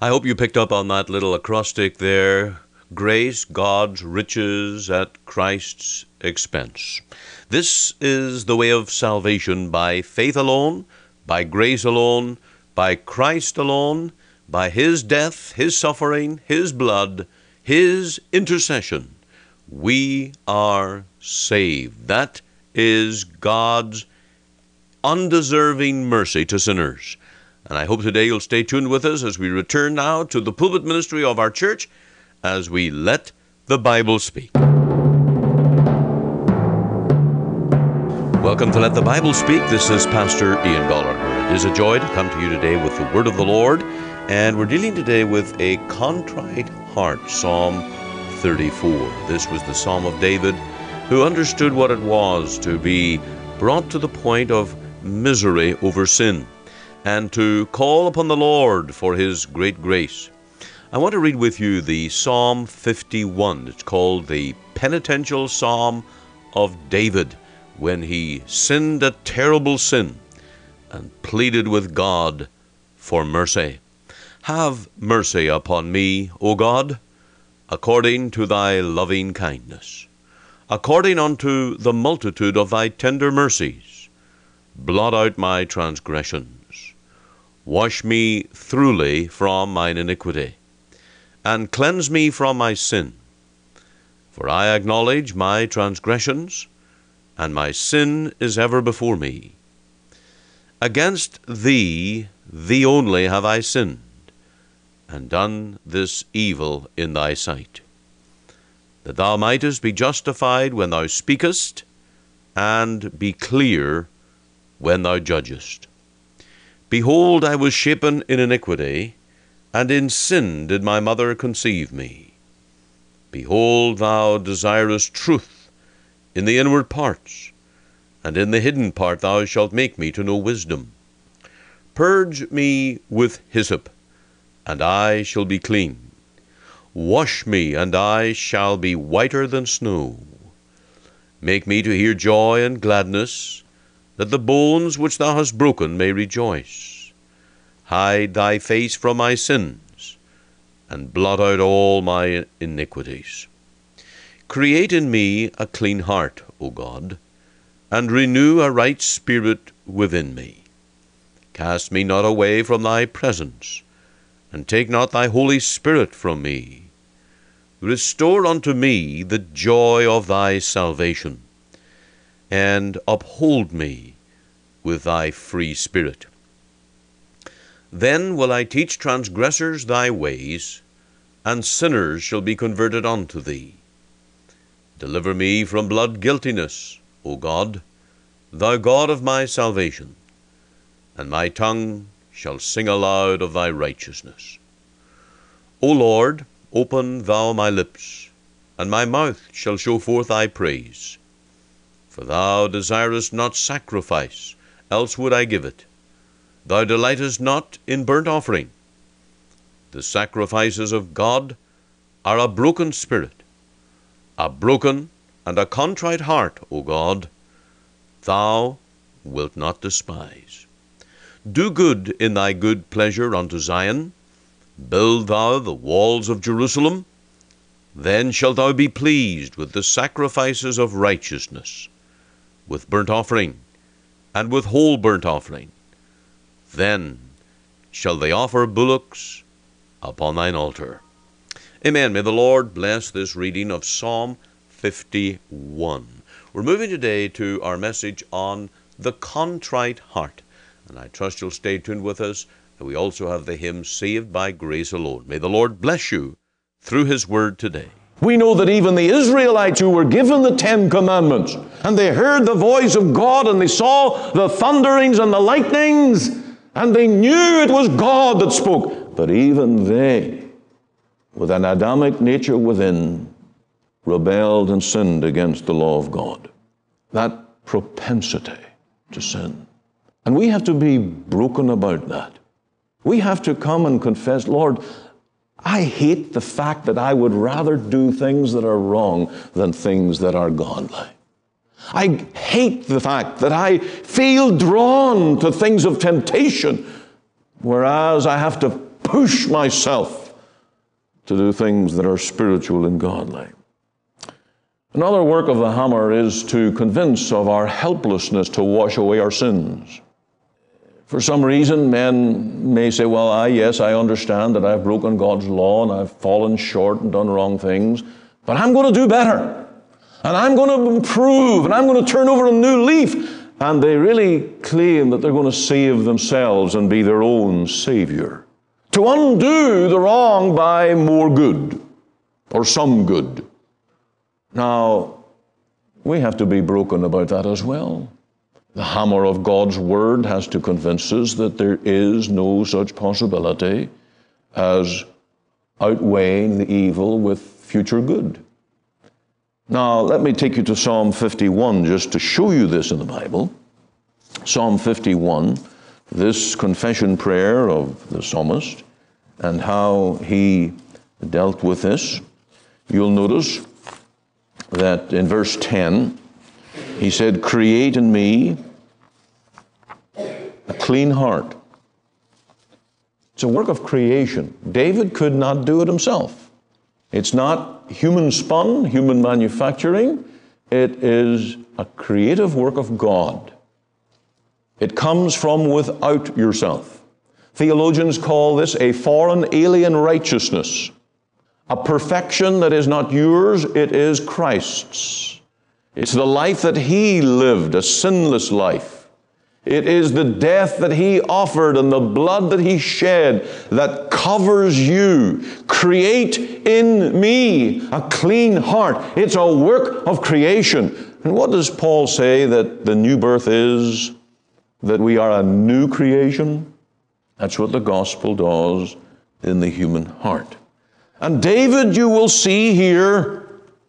I hope you picked up on that little acrostic there. Grace, God's riches at Christ's expense. This is the way of salvation by faith alone, by grace alone, by Christ alone, by His death, His suffering, His blood, His intercession. We are saved. That is God's undeserving mercy to sinners. And I hope today you'll stay tuned with us as we return now to the pulpit ministry of our church as we let the Bible speak. Welcome to Let the Bible Speak. This is Pastor Ian Gallagher. It is a joy to come to you today with the Word of the Lord, and we're dealing today with a contrite heart, Psalm 34. This was the Psalm of David, who understood what it was to be brought to the point of misery over sin, and to call upon the Lord for His great grace. I want to read with you the Psalm 51. It's called the Penitential Psalm of David, when he sinned a terrible sin and pleaded with God for mercy. Have mercy upon me, O God, according to thy loving kindness, according unto the multitude of thy tender mercies. Blot out my transgressions. Wash me thoroughly from mine iniquity, and cleanse me from my sin. For I acknowledge my transgressions, and my sin is ever before me. Against thee, thee only have I sinned, and done this evil in thy sight, that thou mightest be justified when thou speakest, and be clear when thou judgest. Behold, I was shapen in iniquity, and in sin did my mother conceive me. Behold, thou desirest truth in the inward parts, and in the hidden part thou shalt make me to know wisdom. Purge me with hyssop, and I shall be clean. Wash me, and I shall be whiter than snow. Make me to hear joy and gladness, that the bones which thou hast broken may rejoice. Hide thy face from my sins, and blot out all my iniquities. Create in me a clean heart, O God, and renew a right spirit within me. Cast me not away from thy presence, and take not thy Holy Spirit from me. Restore unto me the joy of thy salvation, and uphold me with thy free spirit. Then will I teach transgressors thy ways, and sinners shall be converted unto thee. Deliver me from blood guiltiness, O God, thou God of my salvation, and my tongue shall sing aloud of thy righteousness. O Lord, open thou my lips, and my mouth shall show forth thy praise. For thou desirest not sacrifice, else would I give it. Thou delightest not in burnt offering. The sacrifices of God are a broken spirit, a broken and a contrite heart, O God, thou wilt not despise. Do good in thy good pleasure unto Zion. Build thou the walls of Jerusalem. Then shalt thou be pleased with the sacrifices of righteousness, with burnt offering, and with whole burnt offering. Then shall they offer bullocks upon thine altar. Amen. May the Lord bless this reading of Psalm 51. We're moving today to our message on the contrite heart. And I trust you'll stay tuned with us. And we also have the hymn, Saved by Grace Alone. May the Lord bless you through His Word today. We know that even the Israelites who were given the 10 Commandments, and they heard the voice of God, and they saw the thunderings and the lightnings, and they knew it was God that spoke. But even they, with an Adamic nature within, rebelled and sinned against the law of God. That propensity to sin. And we have to be broken about that. We have to come and confess, Lord, I hate the fact that I would rather do things that are wrong than things that are godly. I hate the fact that I feel drawn to things of temptation, whereas I have to push myself to do things that are spiritual and godly. Another work of the hammer is to convince of our helplessness to wash away our sins. For some reason, men may say, well, yes, I understand that I've broken God's law and I've fallen short and done wrong things, but I'm going to do better, and I'm going to improve, and I'm going to turn over a new leaf. And they really claim that they're going to save themselves and be their own savior, to undo the wrong by more good, or some good. Now, we have to be broken about that as well. The hammer of God's Word has to convince us that there is no such possibility as outweighing the evil with future good. Now, let me take you to Psalm 51 just to show you this in the Bible. Psalm 51, this confession prayer of the psalmist and how he dealt with this. You'll notice that in verse 10, he said, create in me a clean heart. It's a work of creation. David could not do it himself. It's not human spun, human manufacturing. It is a creative work of God. It comes from without yourself. Theologians call this a foreign, alien righteousness, a perfection that is not yours, it is Christ's. It's the life that He lived, a sinless life. It is the death that He offered and the blood that He shed that covers you. Create in me a clean heart. It's a work of creation. And what does Paul say that the new birth is? That we are a new creation? That's what the gospel does in the human heart. And David, you will see here,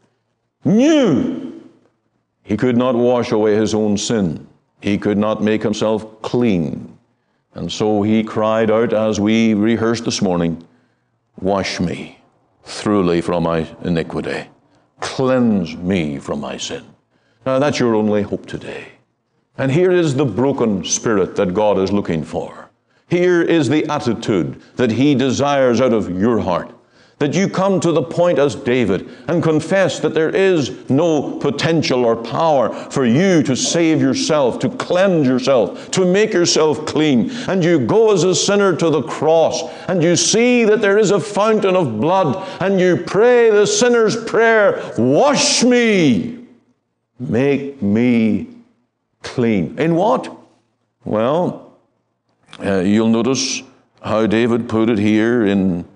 knew he could not wash away his own sin. He could not make himself clean. And so he cried out, as we rehearsed this morning, wash me thoroughly from my iniquity. Cleanse me from my sin. Now that's your only hope today. And here is the broken spirit that God is looking for. Here is the attitude that He desires out of your heart. That you come to the point as David and confess that there is no potential or power for you to save yourself, to cleanse yourself, to make yourself clean. And you go as a sinner to the cross and you see that there is a fountain of blood and you pray the sinner's prayer, wash me, make me clean. In what? Well, you'll notice how David put it here in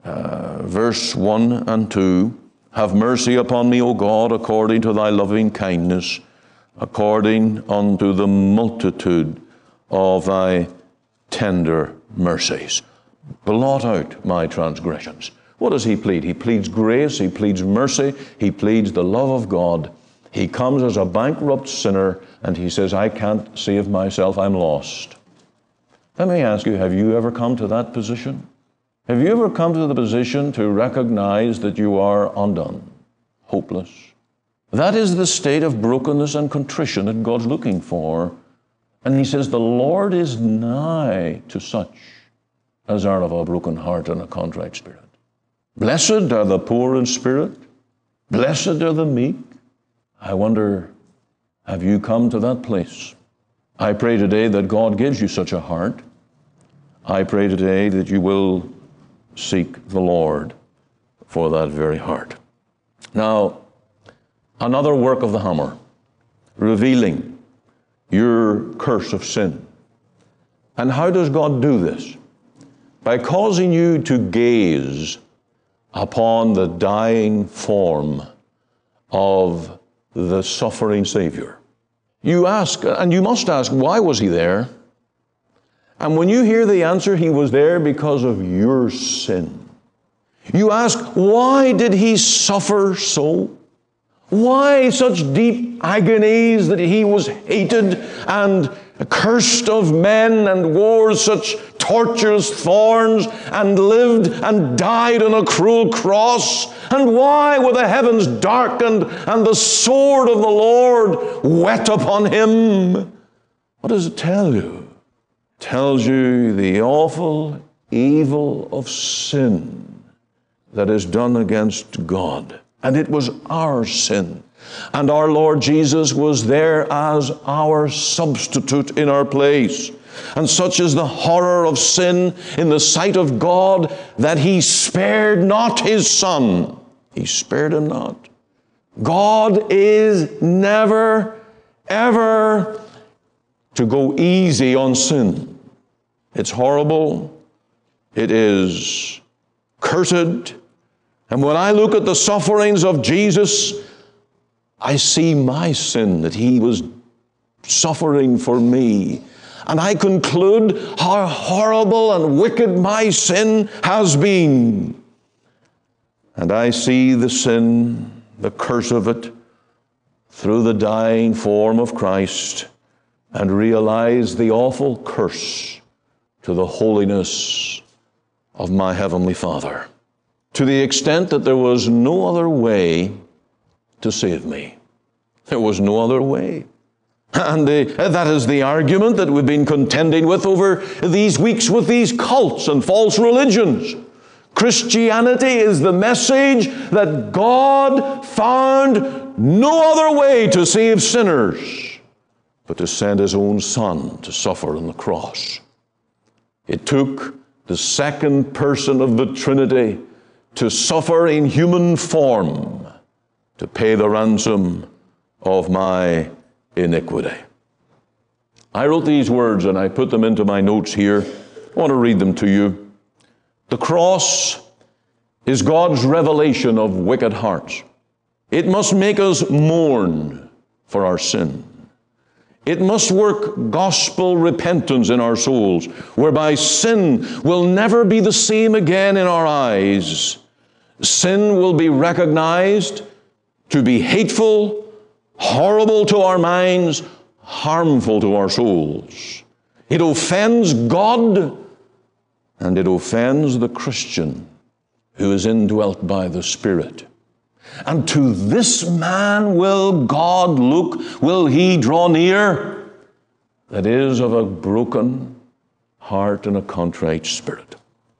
verse 1 and 2. Have mercy upon me, O God, according to thy loving kindness, according unto the multitude of thy tender mercies. Blot out my transgressions. What does he plead? He pleads grace, he pleads mercy, he pleads the love of God. He comes as a bankrupt sinner and he says, I can't save myself, I'm lost. Let me ask you, have you ever come to that position? Have you ever come to the position to recognize that you are undone, hopeless? That is the state of brokenness and contrition that God's looking for. And He says, the Lord is nigh to such as are of a broken heart and a contrite spirit. Blessed are the poor in spirit. Blessed are the meek. I wonder, have you come to that place? I pray today that God gives you such a heart. I pray today that you will seek the Lord for that very heart. Now, another work of the hammer, revealing your curse of sin. And how does God do this? By causing you to gaze upon the dying form of the suffering Savior. You ask, and you must ask, why was He there? And when you hear the answer, He was there because of your sin. You ask, why did He suffer so? Why such deep agonies that He was hated and cursed of men and wore such torturous thorns and lived and died on a cruel cross? And why were the heavens darkened and the sword of the Lord wet upon Him? What does it tell you? It tells you the awful evil of sin that is done against God. And it was our sin. And our Lord Jesus was there as our substitute in our place. And such is the horror of sin in the sight of God that He spared not His Son. He spared Him not. God is never, ever to go easy on sin. It's horrible. It is cursed. And when I look at the sufferings of Jesus, I see my sin, that He was suffering for me. And I conclude how horrible and wicked my sin has been. And I see the sin, the curse of it, through the dying form of Christ, and realize the awful curse to the holiness of my Heavenly Father, to the extent that there was no other way to save me. There was no other way. And that is the argument that we've been contending with over these weeks with these cults and false religions. Christianity is the message that God found no other way to save sinners but to send His own Son to suffer on the cross. It took the second person of the Trinity to suffer in human form to pay the ransom of my iniquity. I wrote these words and I put them into my notes here. I want to read them to you. The cross is God's revelation of wicked hearts. It must make us mourn for our sin. It must work gospel repentance in our souls, whereby sin will never be the same again in our eyes. Sin will be recognized to be hateful, horrible to our minds, harmful to our souls. It offends God, and it offends the Christian who is indwelt by the Spirit. And to this man will God look, will He draw near, that is of a broken heart and a contrite spirit.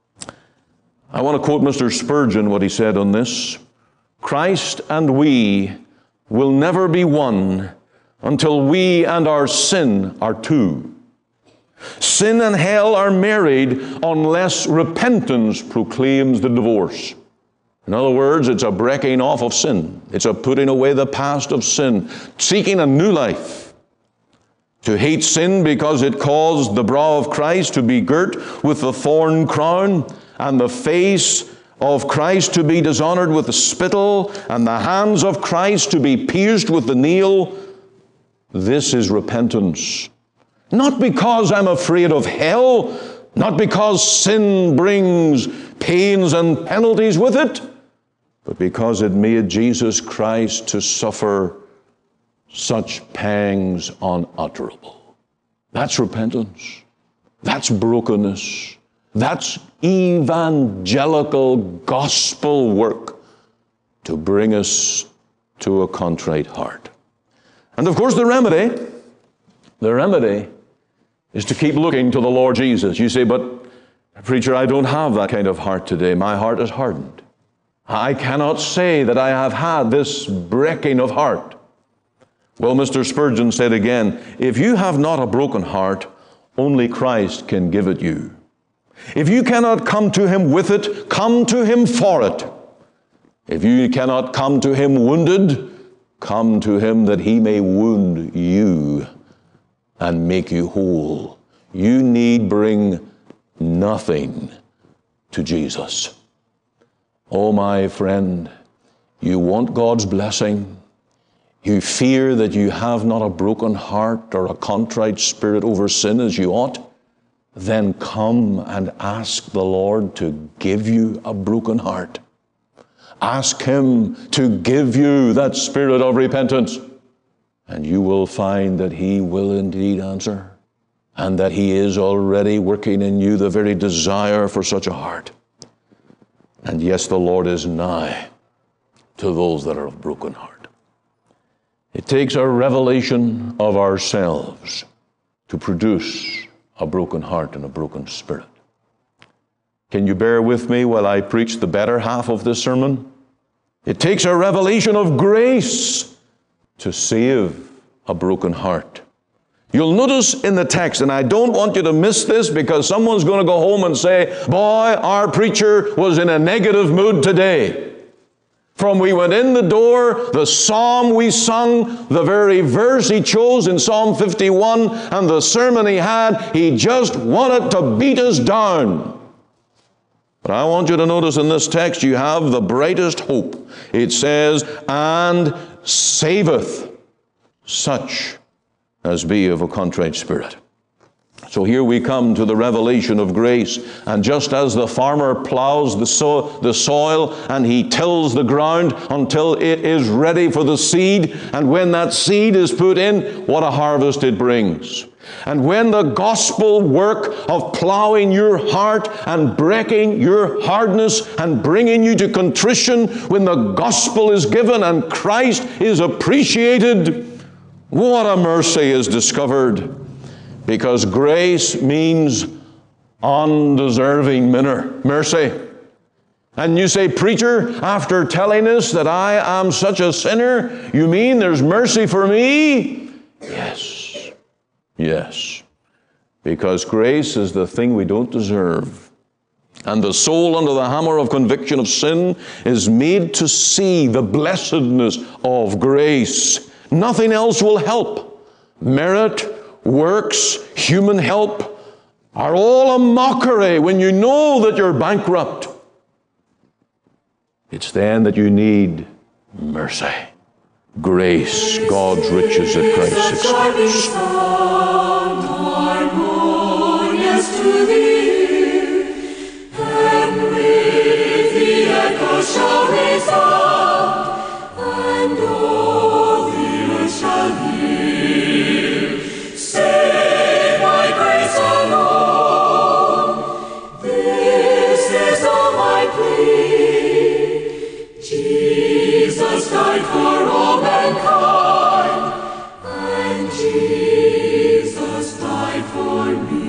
I want to quote Mr. Spurgeon, what he said on this. Christ and we will never be one until we and our sin are two. Sin and hell are married unless repentance proclaims the divorce. In other words, it's a breaking off of sin. It's a putting away the past of sin, seeking a new life. To hate sin because it caused the brow of Christ to be girt with the thorn crown, and the face of Christ to be dishonored with the spittle, and the hands of Christ to be pierced with the nail. This is repentance. Not because I'm afraid of hell, not because sin brings pains and penalties with it, but because it made Jesus Christ to suffer such pangs unutterable. That's repentance. That's brokenness. That's evangelical gospel work to bring us to a contrite heart. And of course the remedy is to keep looking to the Lord Jesus. You say, but preacher, I don't have that kind of heart today. My heart is hardened. I cannot say that I have had this breaking of heart. Well, Mr. Spurgeon said again, if you have not a broken heart, only Christ can give it you. If you cannot come to Him with it, come to Him for it. If you cannot come to Him wounded, come to Him that He may wound you and make you whole. You need bring nothing to Jesus. Oh, my friend, you want God's blessing. You fear that you have not a broken heart or a contrite spirit over sin as you ought. Then come and ask the Lord to give you a broken heart. Ask Him to give you that spirit of repentance. And you will find that He will indeed answer, and that He is already working in you the very desire for such a heart. And yes, the Lord is nigh to those that are of broken heart. It takes a revelation of ourselves to produce a broken heart and a broken spirit. Can you bear with me while I preach the better half of this sermon? It takes a revelation of grace to save a broken heart. You'll notice in the text, and I don't want you to miss this because someone's going to go home and say, boy, our preacher was in a negative mood today. From we went in the door, the psalm we sung, the very verse he chose in Psalm 51, and the sermon he had, he just wanted to beat us down. But I want you to notice in this text you have the brightest hope. It says, and saveth such as be of a contrite spirit. So here we come to the revelation of grace. And just as the farmer plows the soil and he tills the ground until it is ready for the seed, and when that seed is put in, what a harvest it brings. And when the gospel work of plowing your heart and breaking your hardness and bringing you to contrition, when the gospel is given and Christ is appreciated, what a mercy is discovered. Because grace means undeserving mercy. And you say, preacher, after telling us that I am such a sinner, you mean there's mercy for me? Yes. Yes. Because grace is the thing we don't deserve. And the soul under the hammer of conviction of sin is made to see the blessedness of grace. Nothing else will help. Merit, works, human help are all a mockery when you know that you're bankrupt. It's then that you need mercy. Grace, God's riches at Christ's expense. Shall resound, and all the earth shall hear. Say by grace alone, this is all my plea. Jesus died for all mankind, and Jesus died for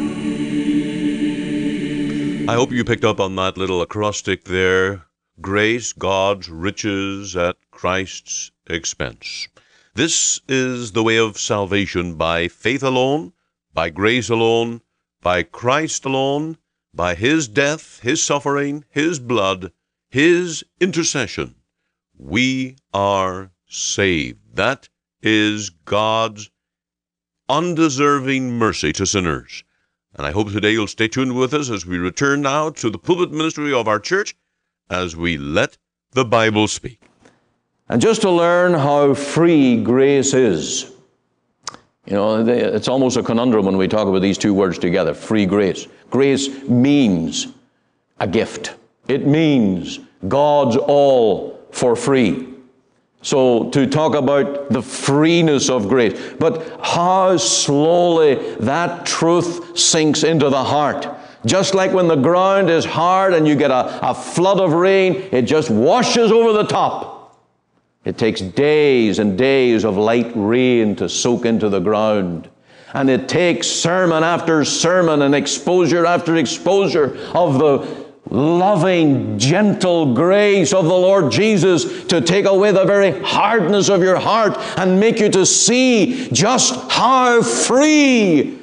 me. I hope you picked up on that little acrostic there. Grace, God's riches at Christ's expense. This is the way of salvation by faith alone, by grace alone, by Christ alone, by His death, His suffering, His blood, His intercession. We are saved. That is God's undeserving mercy to sinners. And I hope today you'll stay tuned with us as we return now to the pulpit ministry of our church, as we let the Bible speak. And just to learn how free grace is. You know, it's almost a conundrum when we talk about these two words together, free grace. Grace means a gift. It means God's all for free. So to talk about the freeness of grace, but how slowly that truth sinks into the heart. Just like when the ground is hard and you get a flood of rain, it just washes over the top. It takes days and days of light rain to soak into the ground. And it takes sermon after sermon and exposure after exposure of the loving, gentle grace of the Lord Jesus to take away the very hardness of your heart and make you to see just how free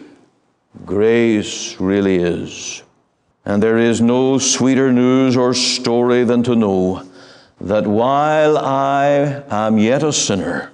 grace really is. And there is no sweeter news or story than to know that while I am yet a sinner,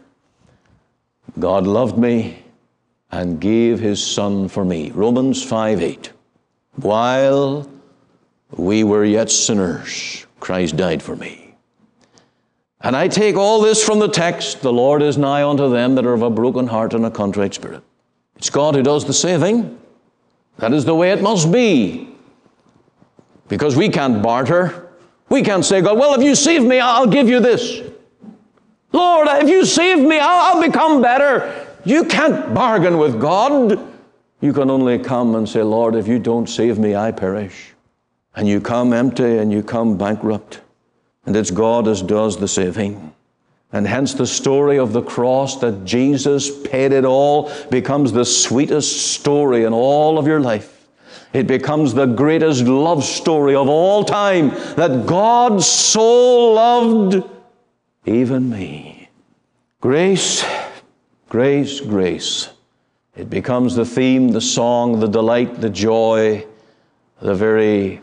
God loved me and gave His Son for me. Romans 5:8. While we were yet sinners, Christ died for me. And I take all this from the text, the Lord is nigh unto them that are of a broken heart and a contrite spirit. It's God who does the saving. That is the way it must be. Because we can't barter. We can't say, God, well, if you save me, I'll give you this. Lord, if you save me, I'll become better. You can't bargain with God. You can only come and say, Lord, if you don't save me, I perish. And you come empty and you come bankrupt. And it's God that does the saving. And hence the story of the cross, that Jesus paid it all, becomes the sweetest story in all of your life. It becomes the greatest love story of all time, that God so loved even me. Grace, grace, grace. It becomes the theme, the song, the delight, the joy, the very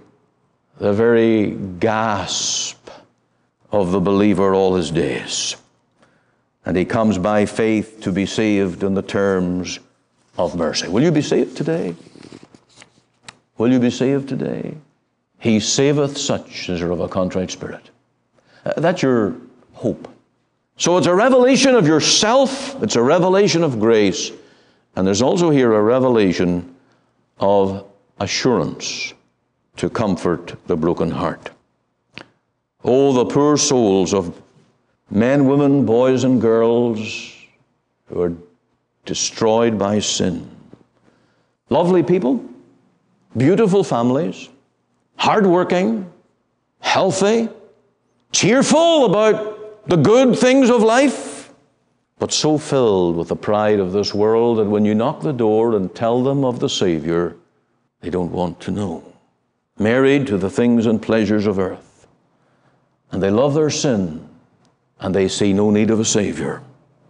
gasp of the believer all his days. And he comes by faith to be saved in the terms of mercy. Will you be saved today? Will you be saved today? He saveth such as are of a contrite spirit. That's your hope. So it's a revelation of yourself. It's a revelation of grace. And there's also here a revelation of assurance to comfort the broken heart. Oh, the poor souls of men, women, boys, and girls who are destroyed by sin. Lovely people, beautiful families, hardworking, healthy, cheerful about the good things of life, but so filled with the pride of this world that when you knock the door and tell them of the Savior, they don't want to know. Married to the things and pleasures of earth. And they love their sin, and they see no need of a Savior.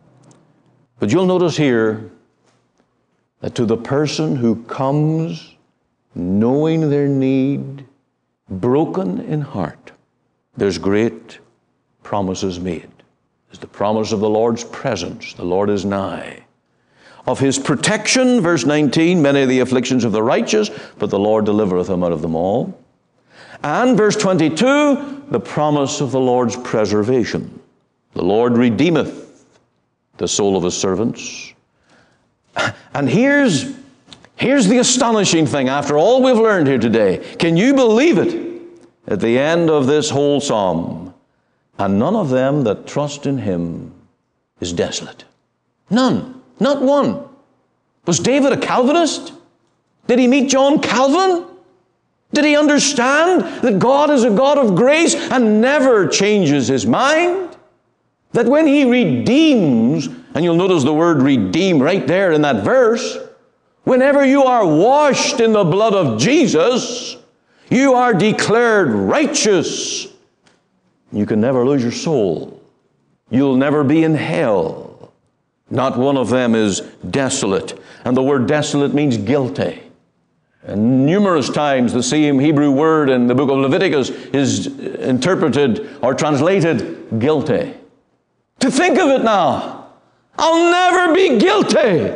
But you'll notice here that to the person who comes knowing their need, broken in heart, there's great promises made. There's the promise of the Lord's presence. The Lord is nigh. Of His protection, verse 19, many of the afflictions of the righteous, but the Lord delivereth them out of them all. And verse 22, the promise of the Lord's preservation. The Lord redeemeth the soul of His servants. And here's the astonishing thing after all we've learned here today. Can you believe it? At the end of this whole psalm, and none of them that trust in Him is desolate. None. Not one. Was David a Calvinist? Did he meet John Calvin? Did he understand that God is a God of grace and never changes His mind? That when He redeems, and you'll notice the word redeem right there in that verse, whenever you are washed in the blood of Jesus, you are declared righteous. You can never lose your soul. You'll never be in hell. Not one of them is desolate. And the word desolate means guilty. And numerous times the same Hebrew word in the book of Leviticus is interpreted or translated guilty. To think of it now, I'll never be guilty.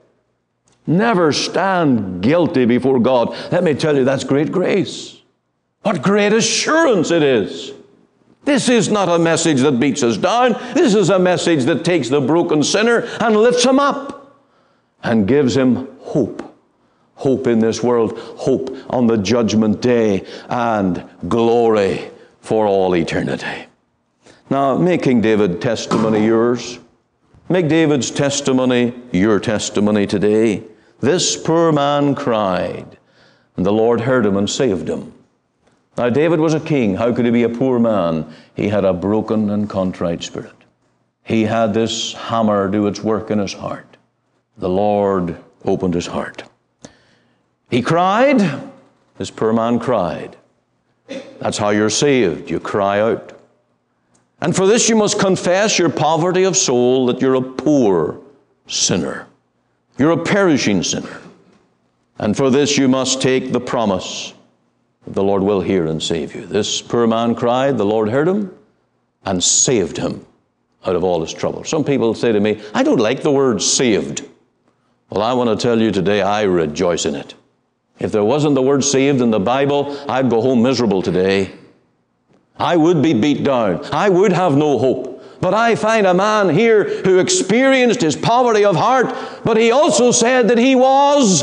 Never stand guilty before God. Let me tell you, that's great grace. What great assurance it is. This is not a message that beats us down. This is a message that takes the broken sinner and lifts him up and gives him hope. Hope in this world, hope on the judgment day, and glory for all eternity. Now, make King David's testimony yours. Make David's testimony your testimony today. This poor man cried, and the Lord heard him and saved him. Now, David was a king. How could he be a poor man? He had a broken and contrite spirit. He had this hammer do its work in his heart. The Lord opened his heart. He cried. This poor man cried. That's how you're saved. You cry out. And for this you must confess your poverty of soul, that you're a poor sinner. You're a perishing sinner. And for this you must take the promise that the Lord will hear and save you. This poor man cried, the Lord heard him and saved him out of all his trouble. Some people say to me, I don't like the word saved. Well, I want to tell you today, I rejoice in it. If there wasn't the word saved in the Bible, I'd go home miserable today. I would be beat down. I would have no hope. But I find a man here who experienced his poverty of heart, but he also said that he was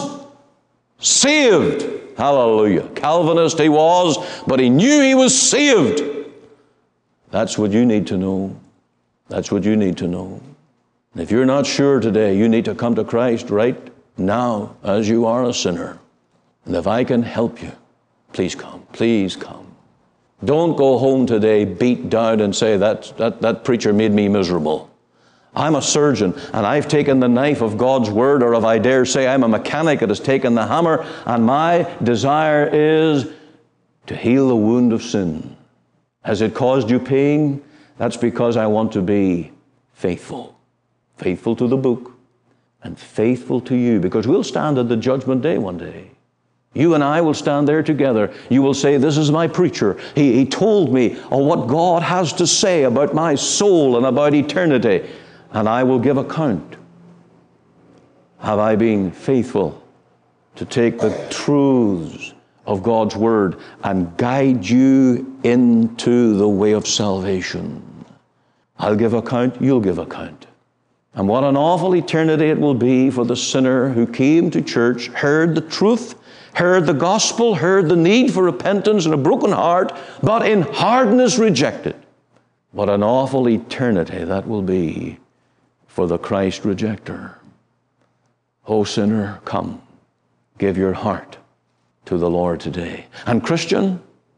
saved. Hallelujah. Calvinist he was, but he knew he was saved. That's what you need to know. That's what you need to know. And if you're not sure today, you need to come to Christ right now as you are a sinner. And if I can help you, please come. Please come. Don't go home today beat down and say, that preacher made me miserable. I'm a surgeon, and I've taken the knife of God's Word, or if I dare say I'm a mechanic that has taken the hammer, and my desire is to heal the wound of sin. Has it caused you pain? That's because I want to be faithful. Faithful to the book, and faithful to you, because we'll stand at the judgment day one day. You and I will stand there together. You will say, this is my preacher. He told me what God has to say about my soul and about eternity. And I will give account. Have I been faithful to take the truths of God's Word and guide you into the way of salvation? I'll give account, you'll give account. And what an awful eternity it will be for the sinner who came to church, heard the truth, heard the gospel, heard the need for repentance and a broken heart, but in hardness rejected. What an awful eternity that will be for the Christ rejecter. O sinner, come, give your heart to the Lord today. And Christian,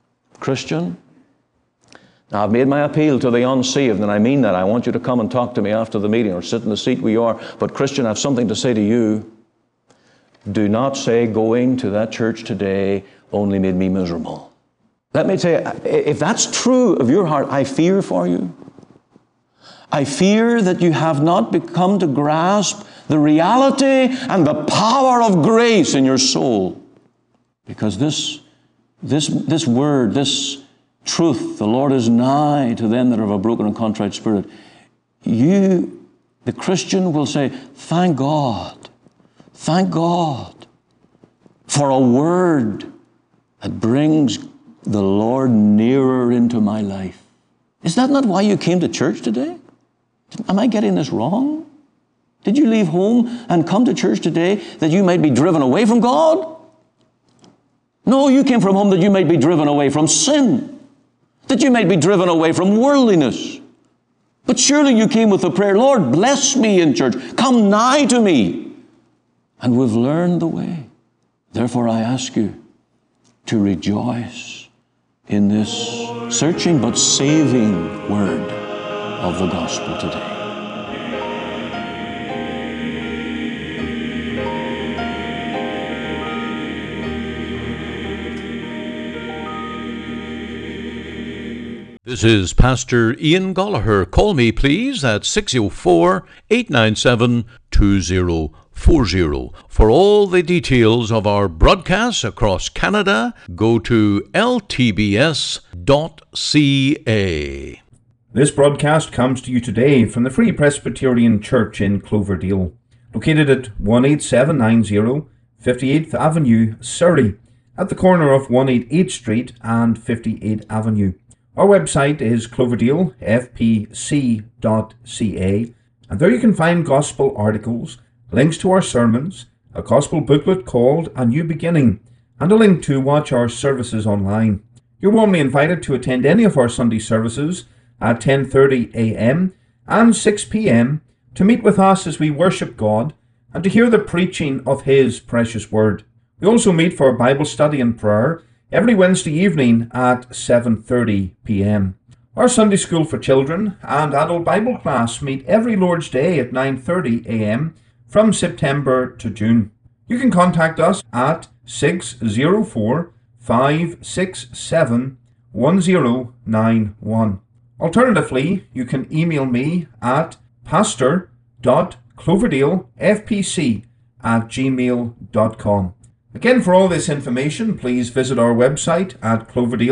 now I've made my appeal to the unsaved, and I mean that. I want you to come and talk to me after the meeting or sit in the seat where you are. But Christian, I have something to say to you. Do not say going to that church today only made me miserable. Let me tell you, if that's true of your heart, I fear for you. I fear that you have not become to grasp the reality and the power of grace in your soul. Because this word, this truth, the Lord is nigh to them that are of a broken and contrite spirit. You, the Christian, will say, thank God for a word that brings the Lord nearer into my life. Is that not why you came to church today? Am I getting this wrong? Did you leave home and come to church today that you might be driven away from God? No, you came from home that you might be driven away from sin, that you might be driven away from worldliness. But surely you came with the prayer, Lord, bless me in church. Come nigh to me. And we've learned the way. Therefore, I ask you to rejoice in this searching but saving word of the gospel today. This is Pastor Ian Gallagher. Call me, please, at 604-897-2040. For all the details of our broadcasts across Canada, go to ltbs.ca. This broadcast comes to you today from the Free Presbyterian Church in Cloverdale, located at 18790 58th Avenue, Surrey, at the corner of 188 Street and 58th Avenue. Our website is cloverdalefpc.ca, and there you can find gospel articles, links to our sermons, a gospel booklet called A New Beginning, and a link to watch our services online. You're warmly invited to attend any of our Sunday services at 10:30 a.m. and 6 p.m. to meet with us as we worship God and to hear the preaching of His precious Word. We also meet for Bible study and prayer every Wednesday evening at 7:30 p.m. Our Sunday School for Children and Adult Bible class meet every Lord's Day at 9:30 a.m. from September to June. You can contact us at 604-567-1091. Alternatively, you can email me at pastor.cloverdalefpc@gmail.com. Again, for all this information, please visit our website at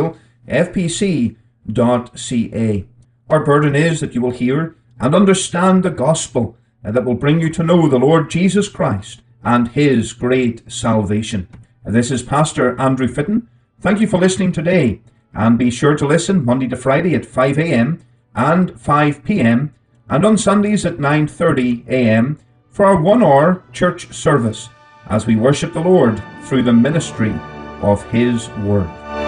cloverdalefpc.ca. Our burden is that you will hear and understand the gospel that will bring you to know the Lord Jesus Christ and His great salvation. This is Pastor Andrew Fitton. Thank you for listening today, and be sure to listen Monday to Friday at 5 a.m. and 5 p.m. and on Sundays at 9:30 a.m. for our 1-hour church service as we worship the Lord through the ministry of His Word.